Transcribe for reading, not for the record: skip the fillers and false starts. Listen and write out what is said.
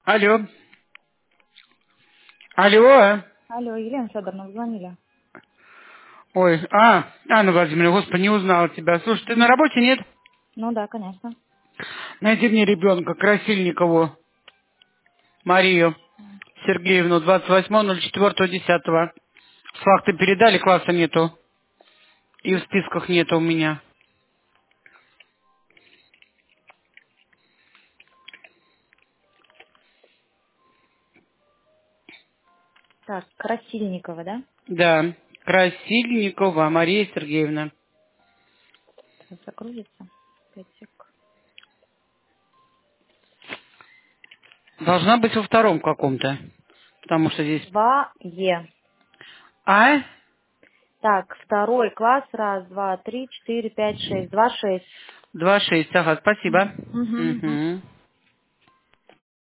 Алло. Алло. Алло, Елена Федоровна, вы звонили? Ой, Анна Владимировна, господи, не узнала тебя. Слушай, ты на работе, нет? Ну да, конечно. Найди мне ребенка, Красильникову, Марию Сергеевну, 28.04.10. Факты передали, класса нету. И в списках нету у меня. Так, Красильникова, да? Да, Красильникова Мария Сергеевна. Сейчас загрузится. 5 сек. Должна быть во втором каком-то. Потому что здесь... 2Е. А? Так, второй класс. Раз, два, три, четыре, пять, шесть. 2, 6. 2-6. Ага, спасибо. Угу. Угу.